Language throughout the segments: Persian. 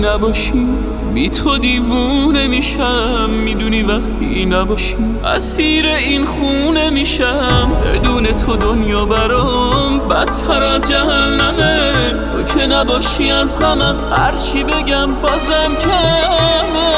نباشی بی تو دیوونه میشم، میدونی وقتی نباشی اسیر این خونه میشم. بدون تو دنیا برام بدتر از جهنمه، تو که نباشی از غمم هرچی بگم بازم کمه.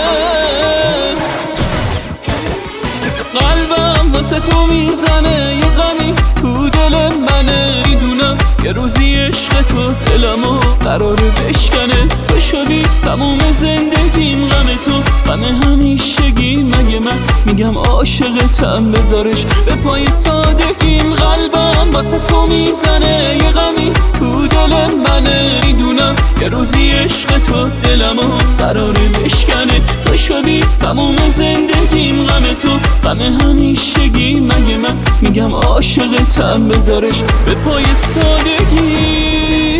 قلبم واسه تو میزنه، یه غمی تو دل منه، میدونم یه روزی عشق تو دلمو قراره بشکنه. تو شدی تموم زندگیم، غم تو غم همیشگی. مگه من میگم عاشقتم بذارش به پای سادگیم. قلبم واسه تو میزنه، یه غمی تو دل منه، میدونم یه روزی عشق تو دلمو قراره بشکنه. تو شدی تموم زندگیم، غم تو غم همیشگی. مگه من میگم عاشقتم بذارش به پای سادگی.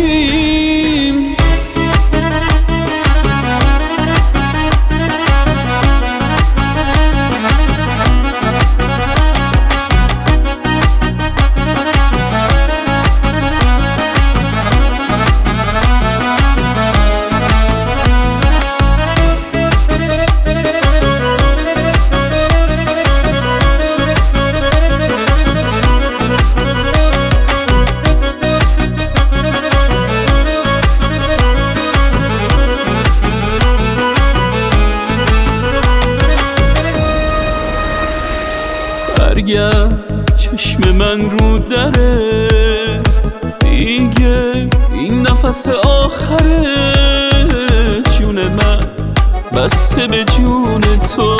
برگرد چشم من رو دره دیگه، این نفس آخره. جون من بسته به جون تو،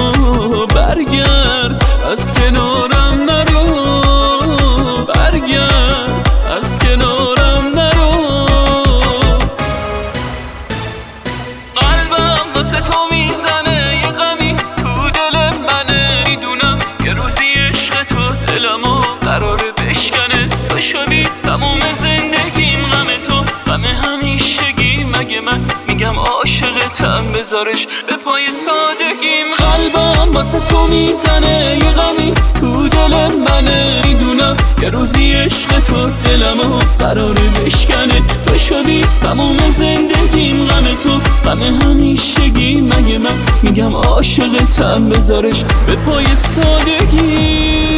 برگرد از کنارم نرو، برگرد از کنارم نرو. قلبم واسه تو میزنه، یه غمی تو دل منه، میدونم یه روزی عشق تو دلمو قراره بشکنه. تو شدی تموم زندگیم، غم تو غم همیشگی. مگه من میگم عاشقتم بذارش به پای سادگیم. قلبم واسه تو میزنه، یه غمی تو دل منه، میدونم یه روزی عشق تو دلمو قراره بشکنه. تو شدی تموم زندگیم، غم تو غم همیشگی. مگه من میگم عاشقتم بذارش به پای سادگی.